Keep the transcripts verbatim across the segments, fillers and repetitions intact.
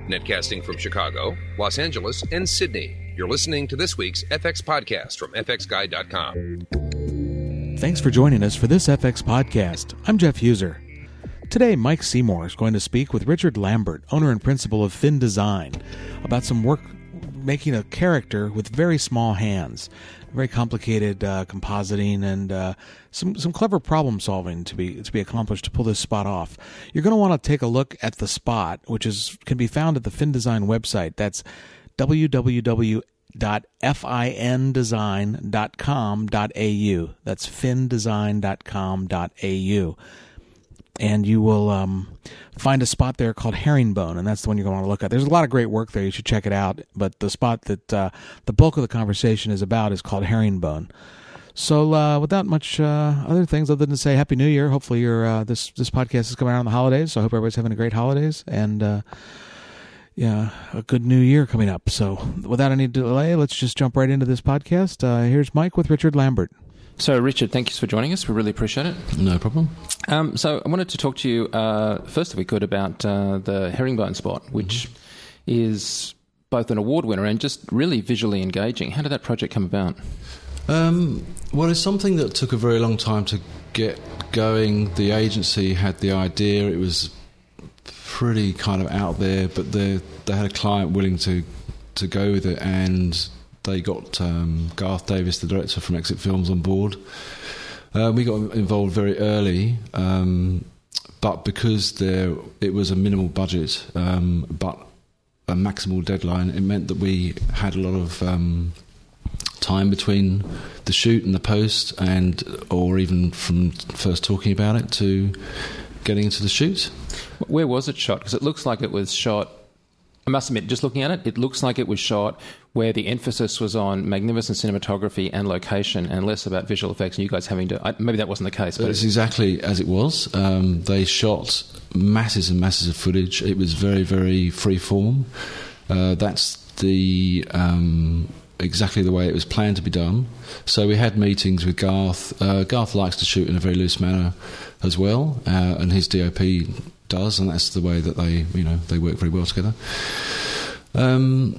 Netcasting from Chicago, Los Angeles, and Sydney. You're listening to this week's F X Podcast from F X Guide dot com. Thanks for joining us for this F X Podcast. I'm Jeff User. Today, Mike Seymour is going to speak with Richard Lambert, owner and principal of Fin Design, about some work making a character with very small hands. Very complicated uh, compositing and uh, some some clever problem solving to be to be accomplished to pull this spot off. You're going to want to take a look at the spot, which is can be found at the Fin Design website. That's w w w dot fin design dot com dot a u. That's fin design dot com dot a u. And you will um, find a spot there called Herringbone, and that's the one you're going to want to look at. There's a lot of great work there. You should check it out. But the spot that uh, the bulk of the conversation is about is called Herringbone. So uh, without much uh, other things other than say Happy New Year, hopefully your uh, this this podcast is coming out on the holidays, so I hope everybody's having a great holidays and uh, yeah, a good New Year coming up. So without any delay, let's just jump right into this podcast. Uh, here's Mike with Richard Lambert. So, Richard, thank you for joining us. We really appreciate it. No problem. Um, so, I wanted to talk to you uh, first, if we could, about uh, the Herringbone spot, which mm-hmm. is both an award winner and just really visually engaging. How did that project come about? Um, well, it's something that took a very long time to get going. The agency had the idea. It was pretty kind of out there, but they they had a client willing to, to go with it, and they got um, Garth Davis, the director from Exit Films, on board. Uh, we got involved very early, um, but because there it was a minimal budget, um, but a maximal deadline, it meant that we had a lot of um, time between the shoot and the post, and or even from first talking about it to getting into the shoot. Where was it shot? Because it looks like it was shot, I must admit, just looking at it, it looks like it was shot where the emphasis was on magnificent cinematography and location and less about visual effects, and you guys having to... I, maybe that wasn't the case. But it's exactly as it was. Um, they shot masses and masses of footage. It was very, very free-form. Uh, that's the... Um, exactly the way it was planned to be done. So we had meetings with Garth. Uh, Garth likes to shoot in a very loose manner as well, uh, and his D O P does, and that's the way that they, you know, they work very well together. Um,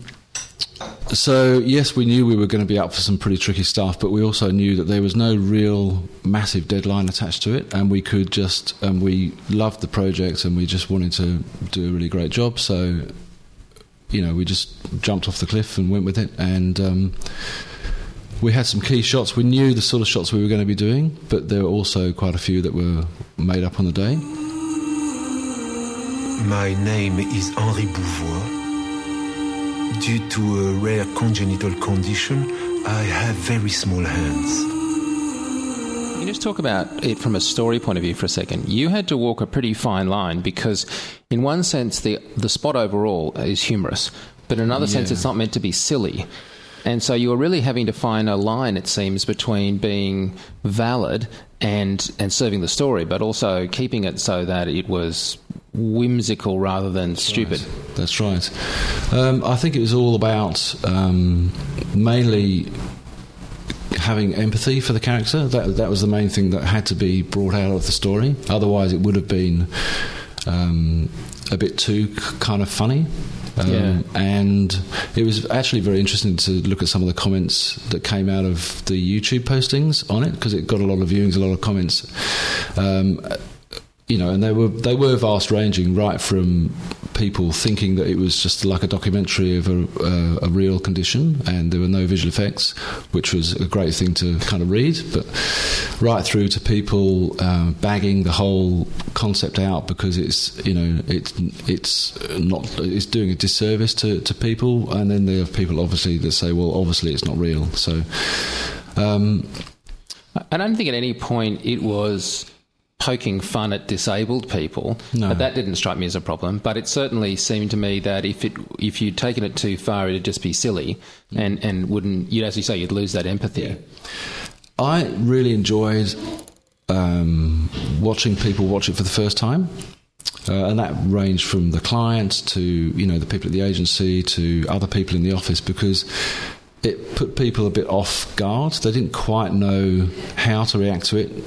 so yes, we knew we were going to be up for some pretty tricky stuff, but we also knew that there was no real massive deadline attached to it, and we could just, and we loved the project, and we just wanted to do a really great job. So, you know, we just jumped off the cliff and went with it, and um, we had some key shots. We knew the sort of shots we were going to be doing, but there were also quite a few that were made up on the day. My name is Henri Bouvois. Due to a rare congenital condition, I have very small hands. Can you just talk about it from a story point of view for a second? You had to walk a pretty fine line because, in one sense, the the spot overall is humorous, but in another yeah. sense, it's not meant to be silly. And so you were really having to find a line, it seems, between being valid and and serving the story, but also keeping it so that it was whimsical rather than That's stupid. Right. That's right. Um, I think it was all about um, mainly having empathy for the character. That that was the main thing that had to be brought out of the story. Otherwise, it would have been um, a bit too kind of funny. Um, yeah. And it was actually very interesting to look at some of the comments that came out of the YouTube postings on it, because it got a lot of viewings, a lot of comments. Um, you know, and they were they were vast ranging, right from people thinking that it was just like a documentary of a, uh, a real condition and there were no visual effects, which was a great thing to kind of read, but right through to people um, bagging the whole concept out because it's, you know, it's it's not it's doing a disservice to, to people, and then there are people obviously that say, well, obviously it's not real. So um, I don't think at any point it was poking fun at disabled people, no. but that didn't strike me as a problem. But it certainly seemed to me that if it if you'd taken it too far, it'd just be silly, and, and wouldn't, you'd, as you say, you'd lose that empathy. Yeah. I really enjoyed um, watching people watch it for the first time, uh, and that ranged from the clients to, you know, the people at the agency to other people in the office, because it put people a bit off guard. They didn't quite know how to react to it.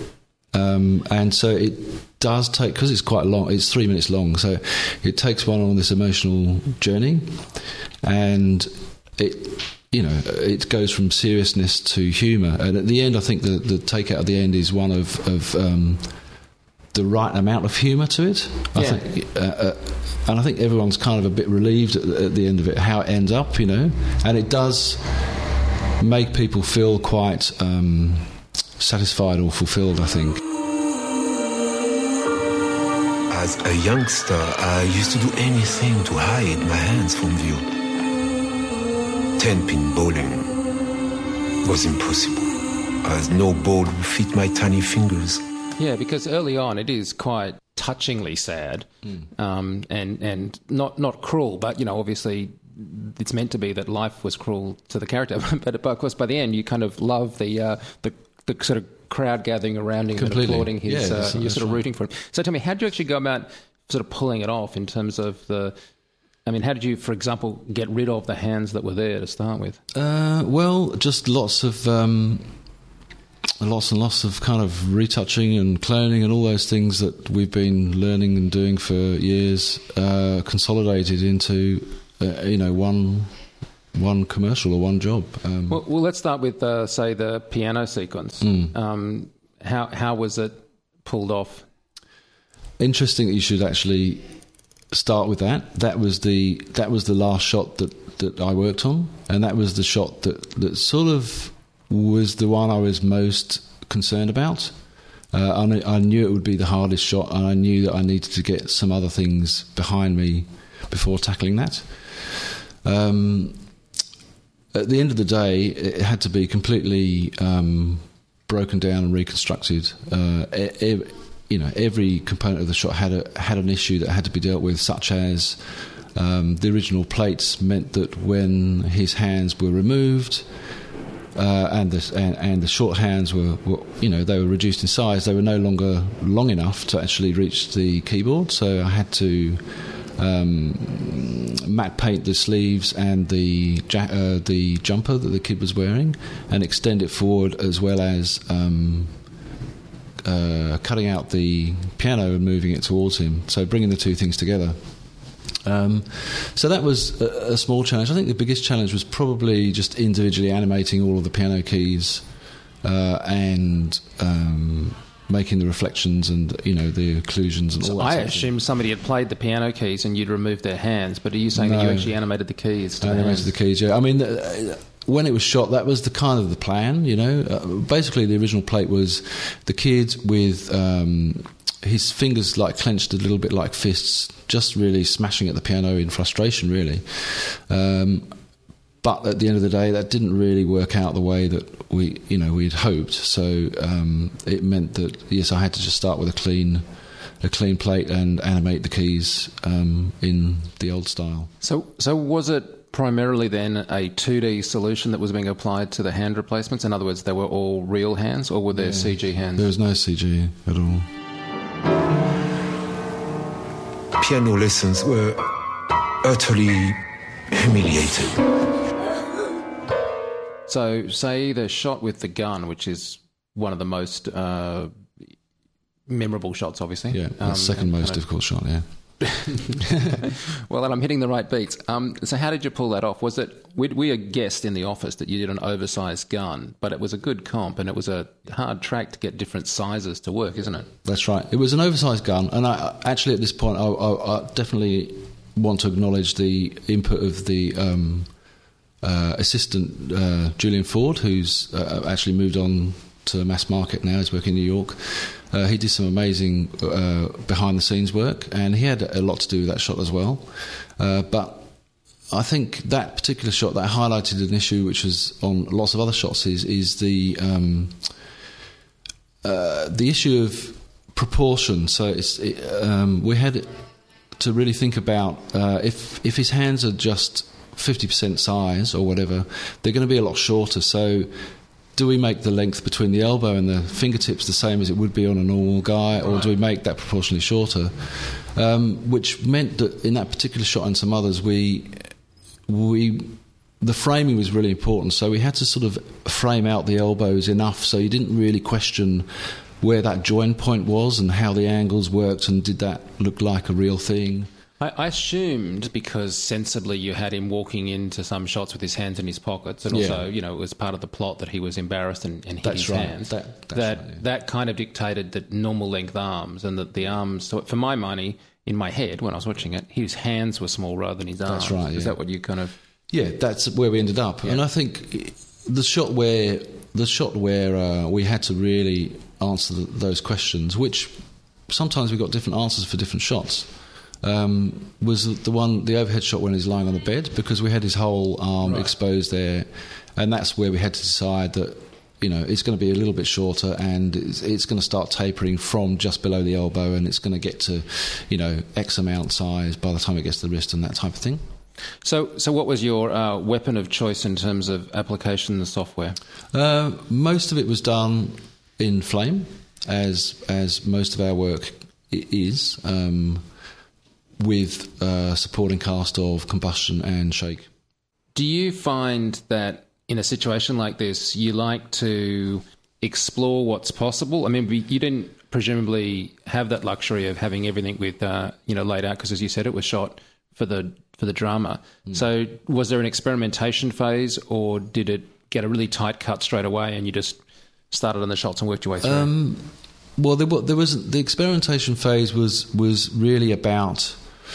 Um, and so it does take, because it's quite long, it's three minutes long, so it takes one on this emotional journey, and it, you know, it goes from seriousness to humour. And at the end, I think the, the takeout at the end is one of, of um, the right amount of humour to it. I yeah. think, uh, uh, and I think everyone's kind of a bit relieved at, at the end of it, how it ends up, you know, and it does make people feel quite um, satisfied or fulfilled, I think. As a youngster, I used to do anything to hide my hands from view. Ten-pin bowling was impossible, as no ball would fit my tiny fingers. Yeah, because early on it is quite touchingly sad, mm. um, and and not not cruel, but you know, obviously it's meant to be that life was cruel to the character. but, but of course, by the end, you kind of love the uh, the the sort of crowd gathering around him Completely. and applauding his. Yeah, uh, that's, you're that's sort of right. rooting for him. So tell me, how did you actually go about sort of pulling it off in terms of the? I mean, how did you, for example, get rid of the hands that were there to start with? Uh, well, just lots of um, lots and lots of kind of retouching and cloning and all those things that we've been learning and doing for years, uh, consolidated into uh, you know one one commercial or one job. Um, well, well, let's start with uh, say the piano sequence. Mm. Um, how how was it pulled off? Interesting that you should actually start with that. That was the that was the last shot that, that I worked on, and that was the shot that, that sort of was the one I was most concerned about. Uh, I, knew, I knew it would be the hardest shot, and I knew that I needed to get some other things behind me before tackling that. Um, at the end of the day, it had to be completely um, broken down and reconstructed. Uh, e- e- you know, every component of the shot had a, had an issue that had to be dealt with, such as um, the original plates meant that when his hands were removed, uh, and the and, and the short hands were, were, you know, they were reduced in size. They were no longer long enough to actually reach the keyboard. So I had to um, matte paint the sleeves and the ja- uh, the jumper that the kid was wearing, and extend it forward, as well as Um, Uh, cutting out the piano and moving it towards him, so bringing the two things together. Um, so that was a, a small challenge. I think the biggest challenge was probably just individually animating all of the piano keys uh, and um, making the reflections and, you know, the occlusions and so all that. I sort of assumed somebody had played the piano keys and you'd removed their hands, but are you saying No. that you actually animated the keys? To I the animated hands? the keys, yeah. I mean, uh, when it was shot, that was the kind of the plan, you know. Uh, basically, the original plate was the kid with um, his fingers like clenched a little bit like fists, just really smashing at the piano in frustration, really. Um, but at the end of the day, that didn't really work out the way that we, you know, we'd hoped. So um, it meant that yes, I had to just start with a clean. a clean plate and animate the keys um, in the old style. So, so was it primarily then a two D solution that was being applied to the hand replacements? In other words, they were all real hands, or were there Yeah. C G hands? There was no C G at all. Piano lessons were utterly humiliating. So, say the shot with the gun, which is one of the most uh, memorable shots, obviously. Yeah, the Um, second and most kind of- difficult shot, yeah. Well, and I'm hitting the right beats. Um, so how did you pull that off? Was it, we, we had guessed in the office that you did an oversized gun, but it was a good comp and it was a hard track to get different sizes to work, isn't it? That's right. It was an oversized gun, and I actually at this point I, I, I definitely want to acknowledge the input of the um, uh, assistant uh, Julian Ford, who's uh, actually moved on to mass market now. He's working in New York. Uh, he did some amazing uh, behind-the-scenes work, and he had a lot to do with that shot as well. Uh, but I think that particular shot that highlighted an issue which was on lots of other shots is is the um, uh, the issue of proportion. So it's it, um, we had to really think about uh, if if his hands are just fifty percent size or whatever, they're going to be a lot shorter. So do we make the length between the elbow and the fingertips the same as it would be on a normal guy, or do we make that proportionally shorter? Um, which meant that in that particular shot and some others, we we the framing was really important. So we had to sort of frame out the elbows enough so you didn't really question where that join point was and how the angles worked, and did that look like a real thing. I, I assumed because sensibly you had him walking into some shots with his hands in his pockets, and also, Yeah. you know, it was part of the plot that he was embarrassed and, and hid That's his right. hands. That- that's that, right, yeah. that kind of dictated that normal length arms, and that the arms, so for my money, in my head when I was watching it, his hands were small rather than his arms. That's right, Is yeah. that what you kind of... Yeah, that's where we ended up. Yeah. And I think the shot where the shot where uh, we had to really answer the, those questions, which sometimes we got different answers for different shots, um, was the one, the overhead shot when he's lying on the bed, because we had his whole arm Right. exposed there, and that's where we had to decide that, you know, it's going to be a little bit shorter, and it's, it's going to start tapering from just below the elbow, and it's going to get to, you know, X amount size by the time it gets to the wrist and that type of thing. So, so what was your uh, weapon of choice in terms of application and software? Uh, most of it was done in flame, as as most of our work i- is, um, with uh, supporting cast of combustion and shake. Do you find that in a situation like this, you like to explore what's possible? I mean, you didn't presumably have that luxury of having everything with, uh, you know, laid out, because as you said, it was shot for the for the drama. Mm. So was there an experimentation phase, or did it get a really tight cut straight away and you just started on the shots and worked your way through? Um, well, there, wa- there was the experimentation phase was was really about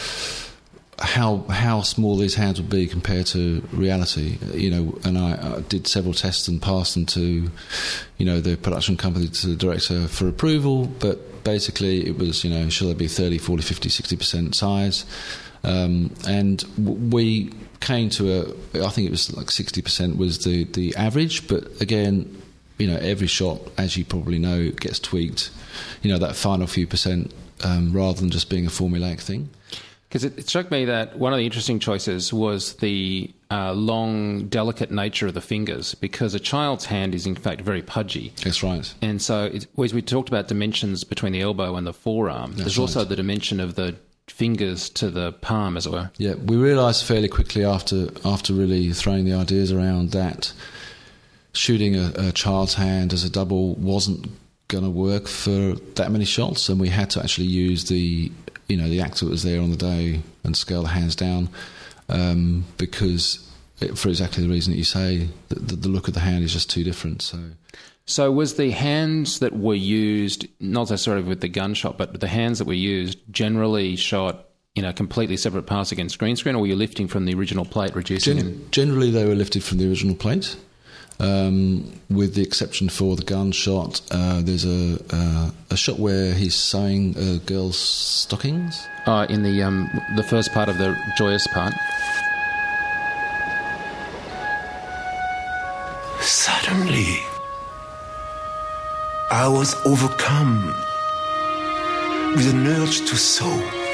how how small these hands would be compared to reality, you know. And I, I did several tests and passed them to, you know, the production company, to the director for approval. But basically, it was, you know, shall it be thirty, forty, fifty, sixty percent size? Um, and w- we came to a, I think it was like sixty percent was the, the average, but again, you know, every shot, as you probably know, gets tweaked, you know, that final few percent, um, rather than just being a formulaic thing. Because it, it struck me that one of the interesting choices was the uh, long, delicate nature of the fingers, because a child's hand is in fact very pudgy. That's right. And so, it, as we talked about dimensions between the elbow and the forearm, That's there's also right. the dimension of the fingers to the palm, as it were. Yeah, we realised fairly quickly after after really throwing the ideas around that shooting a, a child's hand as a double wasn't going to work for that many shots, and we had to actually use the, you know, the actor that was there on the day and scale the hands down, um, because it, for exactly the reason that you say, the, the, the look of the hand is just too different. So. So was the hands that were used, not necessarily with the gunshot, but the hands that were used generally shot in a completely separate pass against green screen, or were you lifting from the original plate, reducing? Gen- in? Generally, they were lifted from the original plate, um, with the exception for the gunshot. Uh, there's a, uh, a shot where he's sewing a girl's stockings. Uh, in the um, the first part of the joyous part. Suddenly, I was overcome with an urge to sew.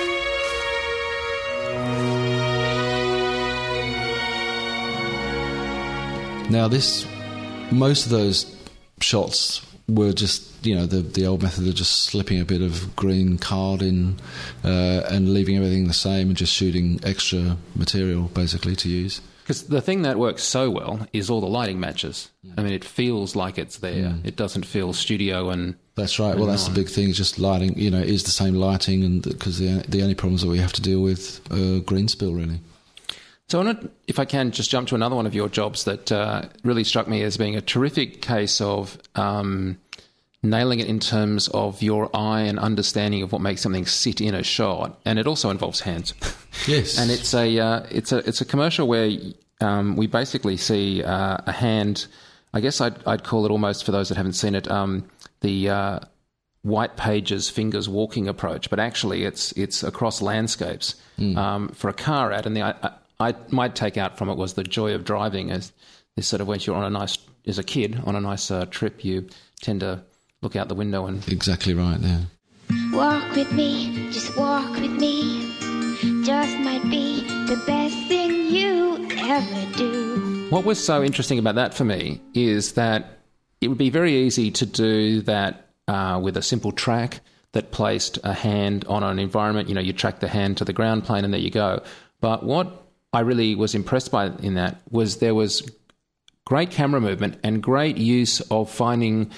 Now, this, most of those shots were just, you know, the the old method of just slipping a bit of green card in uh, and leaving everything the same and just shooting extra material, basically, to use. Because the thing that works so well is all the lighting matches. I mean, it feels like it's there. Mm. It doesn't feel studio and... That's right. Well, that's the big thing, is just lighting, you know, it is the same lighting, and because the, the only problems that we have to deal with are green spill, really. So I want to, if I can, just jump to another one of your jobs that uh, really struck me as being a terrific case of um, nailing it in terms of your eye and understanding of what makes something sit in a shot, and it also involves hands. Yes. And it's a uh, it's a it's a commercial where um, we basically see uh, a hand. I guess I'd I'd call it, almost, for those that haven't seen it, um, the uh, White Pages fingers walking approach, but actually it's it's across landscapes mm. um, for a car ad, and the I, I might take out from it was the joy of driving. As this sort of, when you're on a nice, as a kid on a nice uh, trip, you tend to look out the window and... Exactly right, yeah. Walk with me, just walk with me. Just might be the best thing you ever do. What was so interesting about that for me is that it would be very easy to do that uh, with a simple track that placed a hand on an environment. You know, you track the hand to the ground plane and there you go. But what I really was impressed by in that was there was great camera movement and great use of finding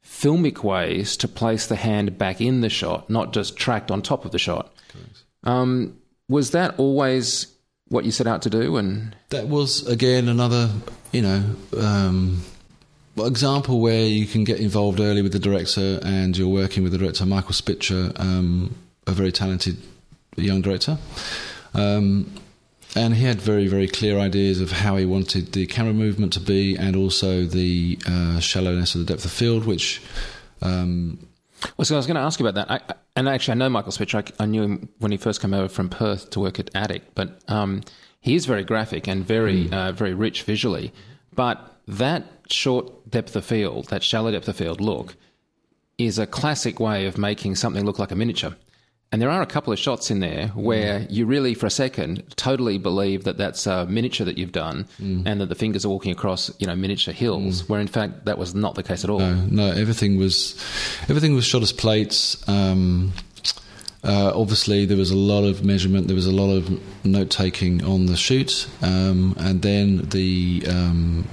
filmic ways to place the hand back in the shot, not just tracked on top of the shot. Um, was that always what you set out to do? And that was, again, another, you know, um, example where you can get involved early with the director, and you're working with the director, Michael Spitzer, um, a very talented young director. Um, and he had very, very clear ideas of how he wanted the camera movement to be, and also the uh, shallowness of the depth of field, which... Um, well, so I was going to ask you about that. I, I, and actually, I know Michael Spitzer. I, I knew him when he first came over from Perth to work at Attic. But um, he is very graphic and very, mm. uh, very rich visually. But that short depth of field, that shallow depth of field look, is a classic way of making something look like a miniature. And there are a couple of shots in there where mm. you really, for a second, totally believe that that's a miniature that you've done, mm. and that the fingers are walking across, you know, miniature hills, mm. where in fact that was not the case at all. No, no, everything was, everything was shot as plates. Um, uh, obviously, there was a lot of measurement. There was a lot of note taking on the shoot, um, and then the um,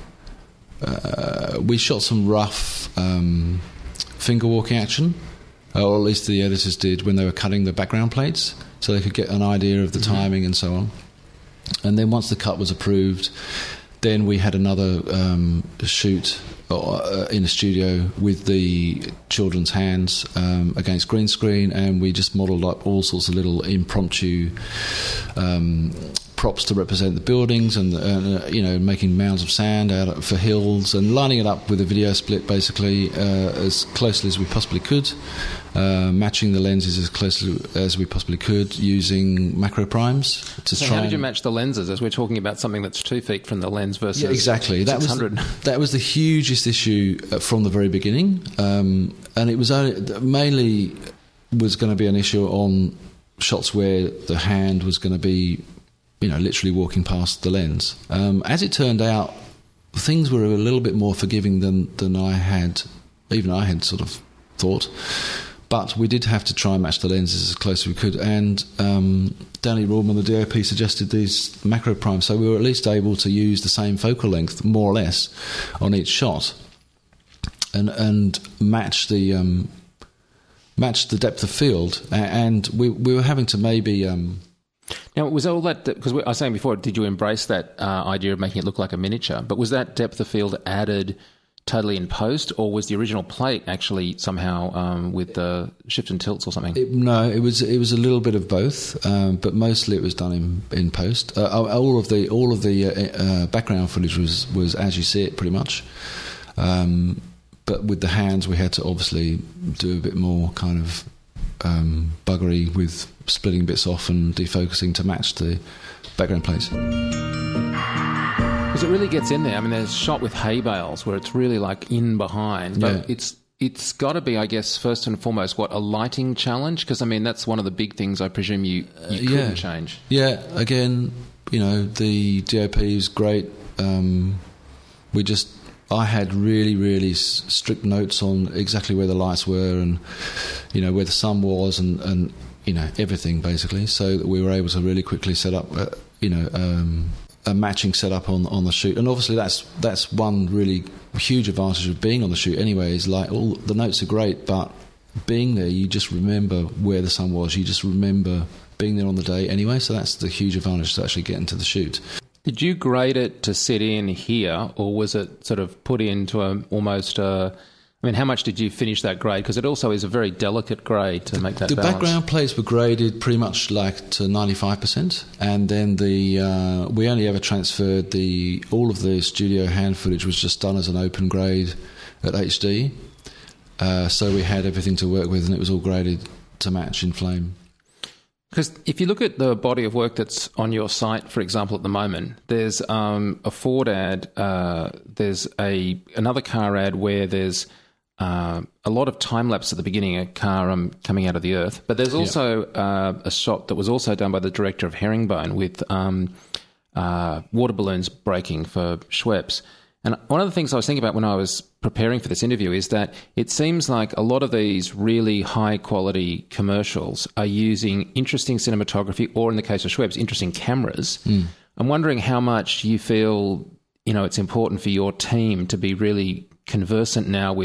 uh, we shot some rough um, finger walking action. Or at least the editors did when they were cutting the background plates, so they could get an idea of the mm-hmm. timing and so on. And then once the cut was approved, then we had another um, shoot uh, in a studio with the children's hands um, against green screen, and we just modelled up all sorts of little impromptu um, props to represent the buildings, and uh, you know, making mounds of sand out for hills, and lining it up with a video split basically uh, as closely as we possibly could. Uh, matching the lenses as closely as we possibly could, using macro primes to so try. How did you match the lenses, as we're talking about something that's two feet from the lens versus yeah, exactly that was the, that was the hugest issue from the very beginning, um, and it was only, mainly was going to be an issue on shots where the hand was going to be, you know, literally walking past the lens. Um, as it turned out, things were a little bit more forgiving than than I had, even I had sort of thought. But we did have to try and match the lenses as close as we could, and um, Danny Rulman, the D O P, suggested these macro primes, so we were at least able to use the same focal length, more or less, on each shot, and and match the um, match the depth of field, and we we were having to maybe. Um, Now, was all that, because I was saying before, did you embrace that uh, idea of making it look like a miniature? But was that depth of field added totally in post, or was the original plate actually somehow um, with the shift and tilts or something? It, no, it was it was a little bit of both, um, but mostly it was done in in post. Uh, all of the all of the uh, uh, background footage was was as you see it, pretty much. Um, but with the hands, we had to obviously do a bit more kind of um, buggery with splitting bits off and defocusing to match the background plates. Because it really gets in there. I mean, there's a shot with hay bales where it's really like in behind. But yeah. it's it's got to be, I guess, first and foremost, what, a lighting challenge? Because, I mean, that's one of the big things I presume you, you couldn't yeah. change. Yeah, again, you know, the D O P is great. Um, we just... I had really, really strict notes on exactly where the lights were, and, you know, where the sun was, and, and you know, everything, basically, so that we were able to really quickly set up, uh, you know... Um, a matching setup on, on the shoot. And obviously that's that's one really huge advantage of being on the shoot anyway, is like all the notes are great, but being there, you just remember where the sun was, you just remember being there on the day anyway, so that's the huge advantage to actually get into the shoot. Did you grade it to sit in here, or was it sort of put into a, almost a... I mean, how much did you finish that grade? Because it also is a very delicate grade to make that the balance. The background plates were graded pretty much like to ninety-five percent, and then the uh, we only ever transferred the all of the studio hand footage was just done as an open grade at H D. Uh, so we had everything to work with, and it was all graded to match in flame. Because if you look at the body of work that's on your site, for example, at the moment, there's um, a Ford ad, uh, there's a another car ad where there's Uh, a lot of time-lapse at the beginning, a car um, coming out of the earth. But there's also yep. uh, a shot that was also done by the director of Herringbone with um, uh, water balloons breaking for Schweppes. And one of the things I was thinking about when I was preparing for this interview is that it seems like a lot of these really high-quality commercials are using interesting cinematography, or in the case of Schweppes, interesting cameras. Mm. I'm wondering how much you feel, you know, it's important for your team to be really conversant now with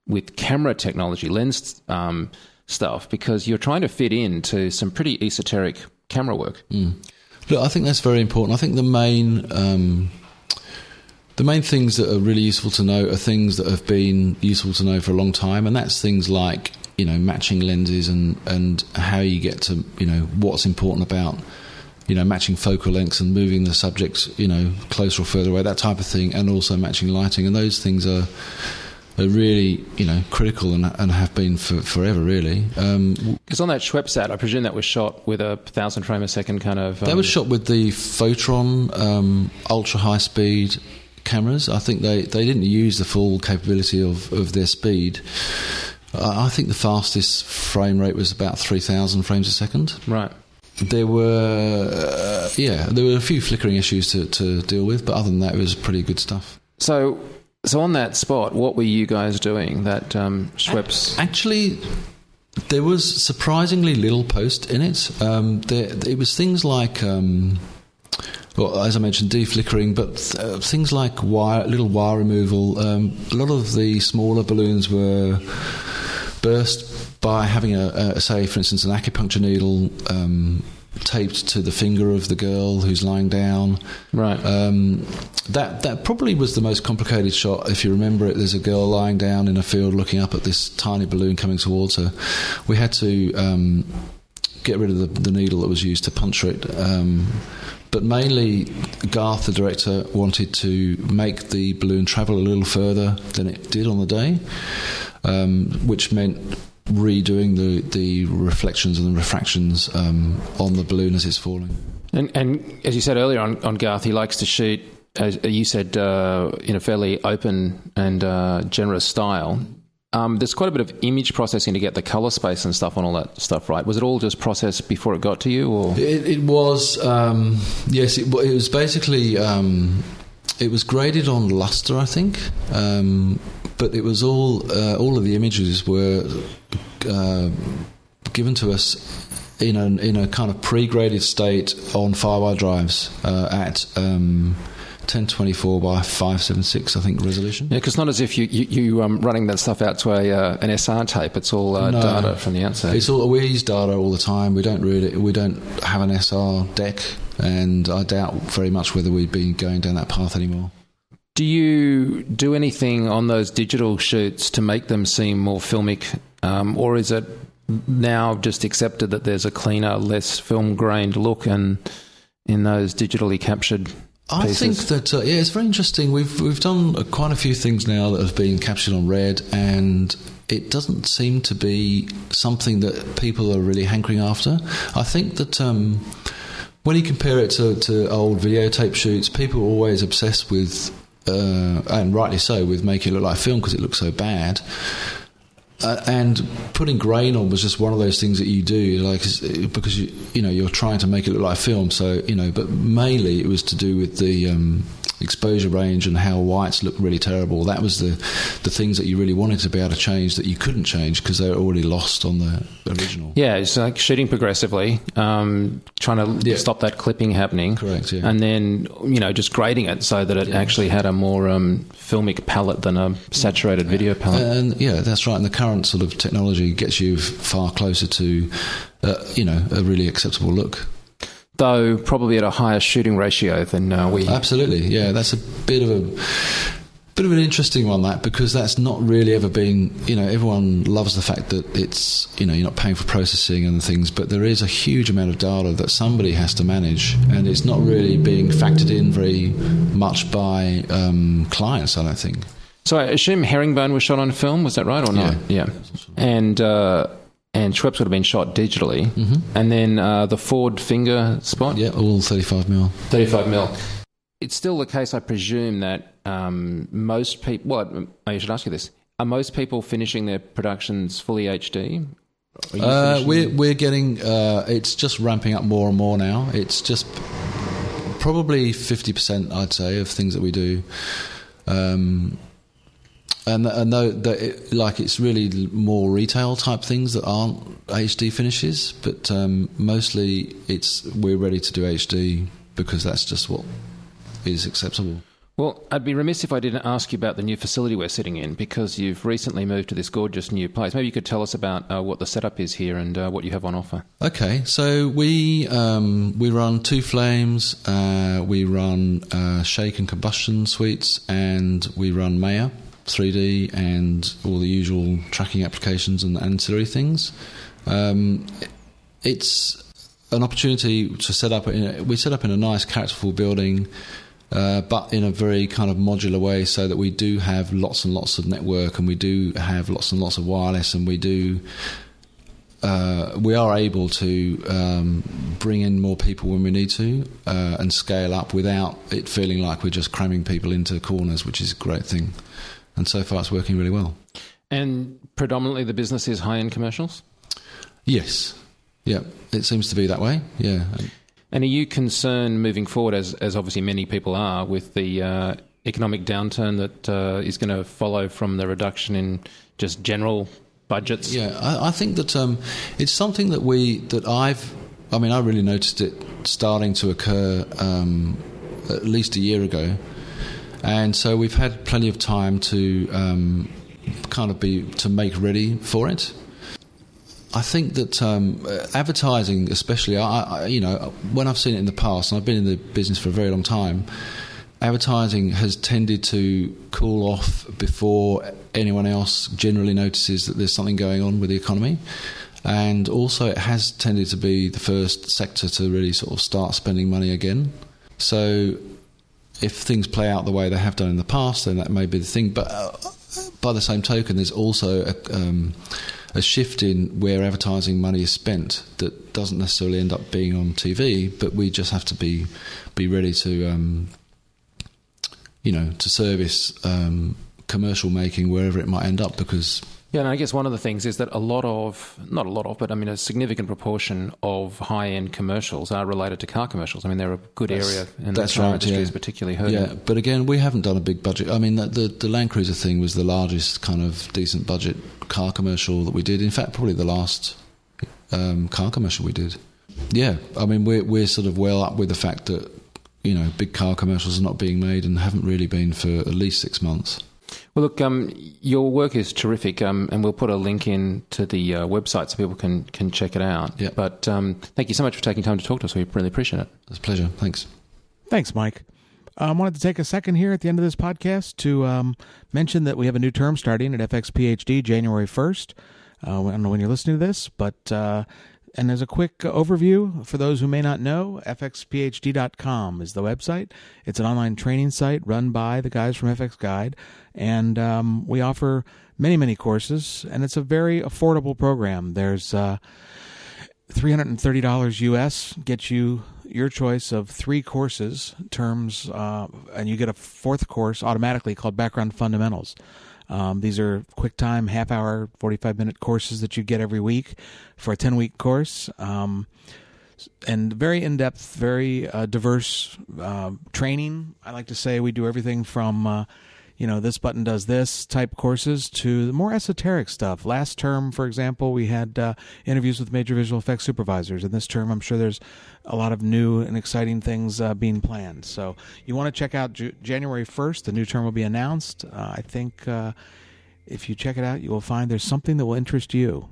with camera technology, lens um, stuff, because you're trying to fit into some pretty esoteric camera work. Mm. Look, I think that's very important. I think the main um, the main things that are really useful to know are things that have been useful to know for a long time, and that's things like, you know, matching lenses and, and how you get to, you know, what's important about, you know, matching focal lengths and moving the subjects, you know, closer or further away, that type of thing, and also matching lighting. And those things are are really, you know, critical and, and have been for forever, really. Because um, on that Schweppes ad, I presume that was shot with a thousand frame a second kind of... Um, that was shot with the Photron um, ultra high speed cameras. I think they, they didn't use the full capability of, of their speed. I think the fastest frame rate was about three thousand frames a second. Right. There were, uh, yeah, there were a few flickering issues to, to deal with, but other than that, it was pretty good stuff. So, so on that spot, what were you guys doing? That um, Schweppes? Actually, there was surprisingly little post in it. Um, there, it was things like, um, well, as I mentioned, deflickering, but th- uh, things like wire, little wire removal. Um, a lot of the smaller balloons were burst by having a, a say, for instance, an acupuncture needle um, taped to the finger of the girl who's lying down. Right. Um, that that probably was the most complicated shot. If you remember it, there's a girl lying down in a field looking up at this tiny balloon coming towards her. We had to um, get rid of the, the needle that was used to puncture it. Um, but mainly, Garth, the director, wanted to make the balloon travel a little further than it did on the day, um, which meant redoing the, the reflections and the refractions um, on the balloon as it's falling. And, and as you said earlier on, on Garth, he likes to shoot, as you said, uh, in a fairly open and uh, generous style. Um, there's quite a bit of image processing to get the colour space and stuff on all that stuff, right? Was it all just processed before it got to you? Or It, it was, um, yes, it, it was basically... Um, it was graded on luster, I think, um, but it was all uh, all of the images were uh, given to us in a in a kind of pre-graded state on Firewire drives uh, at um, ten twenty-four by five seventy-six, I think, resolution. Yeah, because not as if you you, you um, running that stuff out to a uh, an S R tape. It's all uh, no, data from the outset. It's all we use data all the time. We don't really we don't have an S R deck. And I doubt very much whether we'd be going down that path anymore. Do you do anything on those digital shoots to make them seem more filmic, um, or is it now just accepted that there's a cleaner, less film-grained look and in those digitally captured pieces? I think that uh, yeah, it's very interesting. We've we've done uh, quite a few things now that have been captured on red, and it doesn't seem to be something that people are really hankering after. I think that. Um, When you compare it to, to old videotape shoots, people are always obsessed with, uh, and rightly so, with making it look like film because it looks so bad. Uh, and putting grain on was just one of those things that you do, like because you you know you're trying to make it look like film. So you know, but mainly it was to do with the um, exposure range and how whites look really terrible. That was the the things that you really wanted to be able to change that you couldn't change because they were already lost on the original. Yeah, it's like shooting progressively, um, trying to yeah. stop that clipping happening. Correct, yeah. And then, you know, just grading it so that it yeah. actually had a more um, filmic palette than a saturated yeah. video palette. And yeah, that's right. And the current sort of technology gets you far closer to, uh, you know, a really acceptable look. Though probably at a higher shooting ratio than uh, we... Absolutely, yeah. That's a bit of a... bit of an interesting one, that, because that's not really ever been, you know, everyone loves the fact that it's, you know, you're not paying for processing and things, but there is a huge amount of data that somebody has to manage, and it's not really being factored in very much by um, clients, I don't think. So I assume Herringbone was shot on film, was that right, or not? Yeah. yeah. And uh, and Schweppes would have been shot digitally. Mm-hmm. And then uh, the Ford finger spot? Yeah, all thirty-five mil. thirty-five mil. It's still the case, I presume, that um, most people... Well, I should ask you this. Are most people finishing their productions fully H D? Uh, we're, we're getting... Uh, it's just ramping up more and more now. It's just probably fifty percent, I'd say, of things that we do. Um, and and though, it, like, it's really more retail type things that aren't H D finishes, but um, mostly it's we're ready to do H D because that's just what is acceptable. Well, I'd be remiss if I didn't ask you about the new facility we're sitting in, because you've recently moved to this gorgeous new place. Maybe you could tell us about uh, what the setup is here and uh, what you have on offer. Okay, so we um, we run Two Flames, uh, we run uh, Shake and Combustion suites, and we run Maya three D and all the usual tracking applications and ancillary things. Um, it's an opportunity to set up. In a, we set up in a nice, characterful building. Uh, but in a very kind of modular way, so that we do have lots and lots of network, and we do have lots and lots of wireless, and we do uh, we are able to um, bring in more people when we need to uh, and scale up without it feeling like we're just cramming people into corners, which is a great thing. And so far, it's working really well. And predominantly, the business is high-end commercials? Yes, yeah, it seems to be that way. Yeah. And are you concerned moving forward, as as obviously many people are, with the uh, economic downturn that uh, is going to follow from the reduction in just general budgets? Yeah, I, I think that um, it's something that we that I've. I mean, I really noticed it starting to occur um, at least a year ago, and so we've had plenty of time to um, kind of be to make ready for it. I think that um, advertising, especially, I, I, you know, when I've seen it in the past, and I've been in the business for a very long time, advertising has tended to cool off before anyone else generally notices that there's something going on with the economy. And also it has tended to be the first sector to really sort of start spending money again. So if things play out the way they have done in the past, then that may be the thing. But uh, by the same token, there's also a... Um, a shift in where advertising money is spent that doesn't necessarily end up being on T V, but we just have to be be ready to, um, you know, to service um, commercial making wherever it might end up, because... Yeah, and I guess one of the things is that a lot of, not a lot of, but I mean a significant proportion of high-end commercials are related to car commercials. I mean, they're a good that's, area, and that's the car right, industry yeah. is particularly hurting. Yeah, but again, we haven't done a big budget. I mean, the, the, the Land Cruiser thing was the largest kind of decent budget car commercial that we did. In fact, probably the last um, car commercial we did. Yeah, I mean, we're, we're sort of well up with the fact that, you know, big car commercials are not being made and haven't really been for at least six months. Well, look, um, your work is terrific, um, and we'll put a link in to the uh, website so people can, can check it out. Yep. But um, thank you so much for taking time to talk to us. We really appreciate it. It's a pleasure. Thanks. Thanks, Mike. I um, wanted to take a second here at the end of this podcast to um, mention that we have a new term starting at F X P H D January first. Uh, I don't know when you're listening to this, but... Uh, And as a quick overview, for those who may not know, F X P H D dot com is the website. It's an online training site run by the guys from F X Guide, and um, we offer many, many courses, and it's a very affordable program. There's uh, three hundred thirty dollars U S, gets you your choice of three courses, terms, uh, and you get a fourth course automatically called Background Fundamentals. Um, these are quick-time, half-hour, forty-five-minute courses that you get every week for a ten-week course, um, and very in-depth, very uh, diverse uh, training. I like to say we do everything from, uh, you know, this button does this type courses to the more esoteric stuff. Last term, for example, we had uh, interviews with major visual effects supervisors, and this term I'm sure there's a lot of new and exciting things uh, being planned. So you want to check out Ju- January first. The new term will be announced. Uh, I think uh, if you check it out, you will find there's something that will interest you.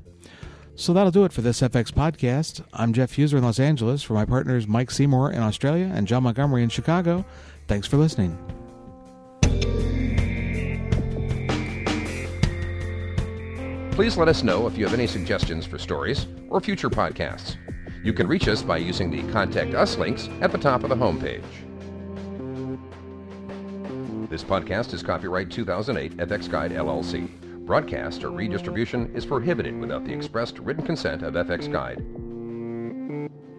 So that'll do it for this F X podcast. I'm Jeff Huser in Los Angeles. For my partners Mike Seymour in Australia and John Montgomery in Chicago, thanks for listening. Please let us know if you have any suggestions for stories or future podcasts. You can reach us by using the Contact Us links at the top of the homepage. This podcast is copyright two thousand eight F X Guide L L C. Broadcast or redistribution is prohibited without the expressed written consent of F X Guide.